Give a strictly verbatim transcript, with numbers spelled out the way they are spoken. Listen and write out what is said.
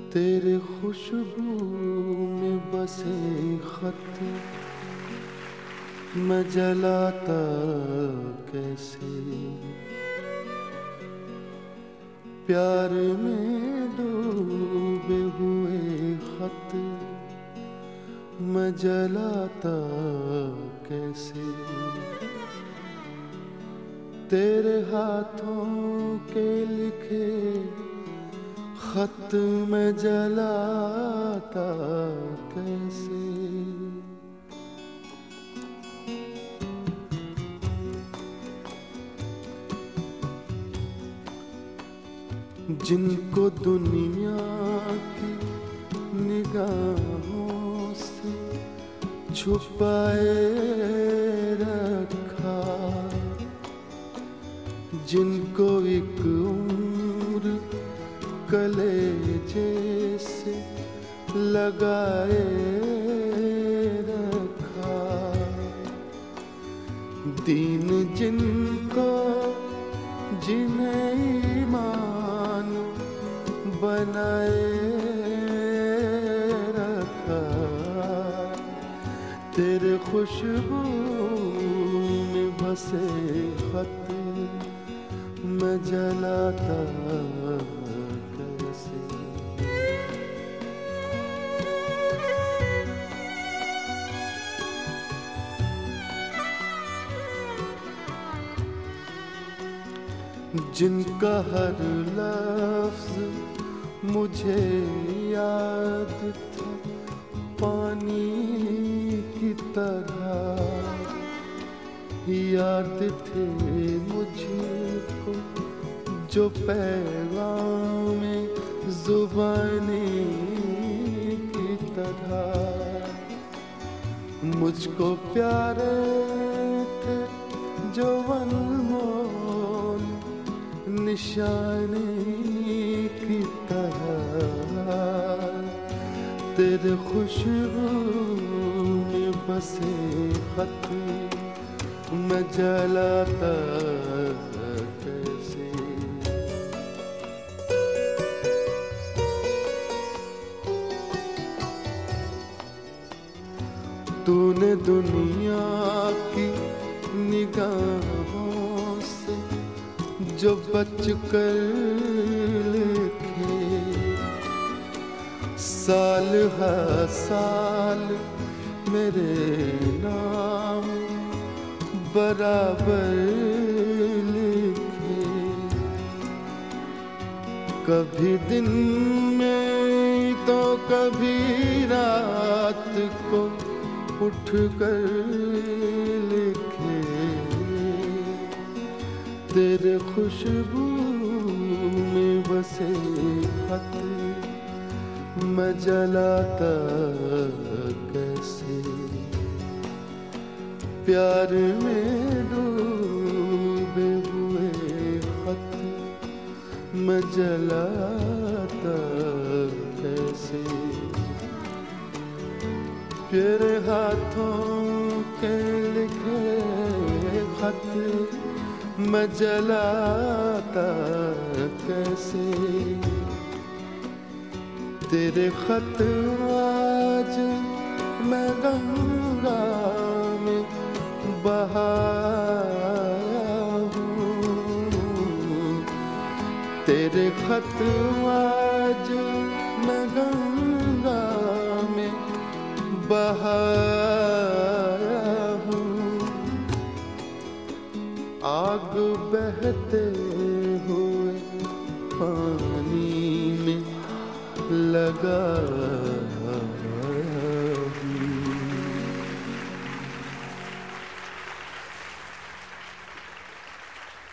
तेरे खुशबू में बसे खत मैं जलाता कैसे, प्यार में डूबे हुए खत मैं जलाता कैसे। तेरे हाथों के लिखे खत मैं जलाता कैसे। जिनको दुनिया की निगाहों से छुपाए रखा, जिनको एक उम्र कलेजे से लगाए रखा, दीन जिनको जिन्हें ईमान बनाए रखा, तेरे खुशबू में बसे खत मैं जलाता कैसे। जिनका हर लफ्ज मुझे याद था पानी की तरह, याद थे मुझको जो पैगाम ज़ुबानी की तरह, मुझको प्यारे थे जो अनमोल निशानी की तरह, तेरे खुशबू में बसे खत मैं जलाता कैसे। तूने दुनिया की निगाहों से जो बच कर लिखे, साल हर साल मेरे नाम बराबर लिखे, कभी दिन में तो कभी रात को उठ कर लिखे, तेरे खुशबू में बसे खत मैं जलाता कैसे। प्यार में डूबे हुए खत मैं जलाता कैसे। तेरे हाथों के लिखे खत मैं जलाता कैसे। तेरे खत आज मैं गंगा में बहाया हूँ, तेरे खत आज मैं गंगा में बहाया हूँ, आग बहते हुए पानी में लगा